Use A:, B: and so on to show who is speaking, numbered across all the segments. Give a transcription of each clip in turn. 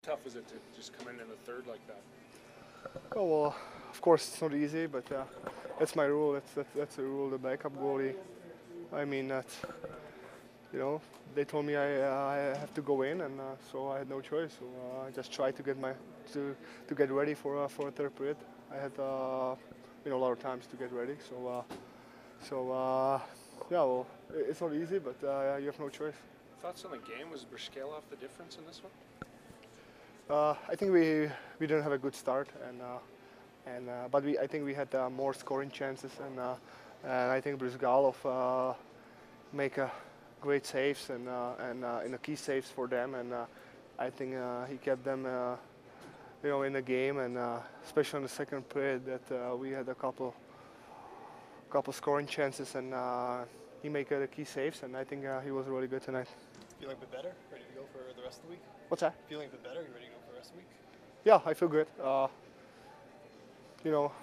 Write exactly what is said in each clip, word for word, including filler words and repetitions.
A: Tough is it to just come in in the third like that?
B: Oh well, of course it's not easy, but uh, that's my rule. That's that's that's the rule. The backup goalie. I mean that. You know, they told me I uh, I have to go in, and uh, so I had no choice. So uh, I just tried to get my to to get ready for uh, for a third period. I had uh, you know a lot of times to get ready. So uh, so uh, yeah, well, i- it's not easy, but uh, you have no choice.
A: Thoughts on the game? Was Brishkelov the difference in this one?
B: Uh, I think we we didn't have a good start, and uh, and uh, but we I think we had uh, more scoring chances, and uh, and I think Brizgalov uh, make a great saves and uh, and uh, in the key saves for them, and uh, I think uh, he kept them uh, you know in the game, and uh, especially in the second period that uh, we had a couple couple scoring chances, and uh, he made uh, the key saves, and I think uh, he was really good tonight.
C: Feeling a bit better? Ready to go for the rest of the week?
B: What's that?
C: Feeling a bit better? You ready to go for the rest of the week?
B: Yeah, I feel good. Uh, you know,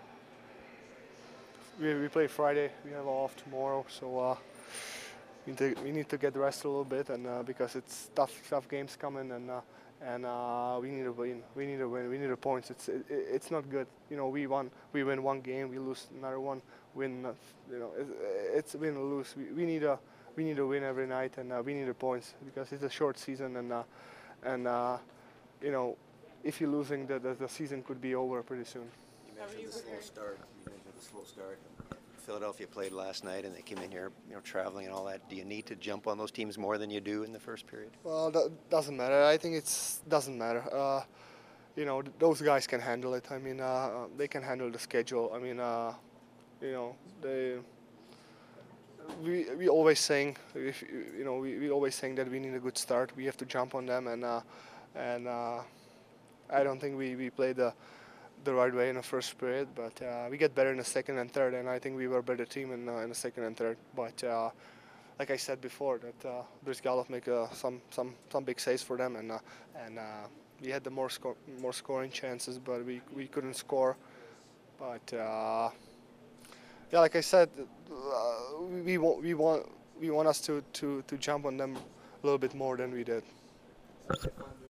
B: we, we play Friday. We have off tomorrow, so uh, we, need to, we need to get rest a little bit, and uh, because it's tough, tough games coming, and uh, and uh, we need to win. We need to win. We need the points. It's it, it's not good. You know, we won. We win one game. We lose another one. Win. uh, You know, it's, it's win or lose. We, we need a we need to win every night, and uh, we need the points because it's a short season, and uh, and uh, you know, if you're losing, the, the the season could be over pretty soon.
D: You mentioned the slow start. You mentioned the slow start. Philadelphia played last night, and they came in here, you know, traveling and all that. Do you need to jump on those teams more than you do in the first period?
B: Well, that doesn't matter. I think it's doesn't matter. Uh, you know, th- those guys can handle it. I mean, uh, uh, they can handle the schedule. I mean, uh, you know, they. We we always saying, if you know, we, we always saying that we need a good start. We have to jump on them, and uh, and uh, I don't think we we played the the right way in the first period, but uh, we get better in the second and third, and I think we were a better team in, uh, in the second and third. But uh, like I said before, that uh, Brizgalov make uh, some some some big saves for them, and uh, and uh, we had the more score more scoring chances, but we we couldn't score. But uh, yeah, like I said, uh, we we want we want we want us to, to, to jump on them a little bit more than we did.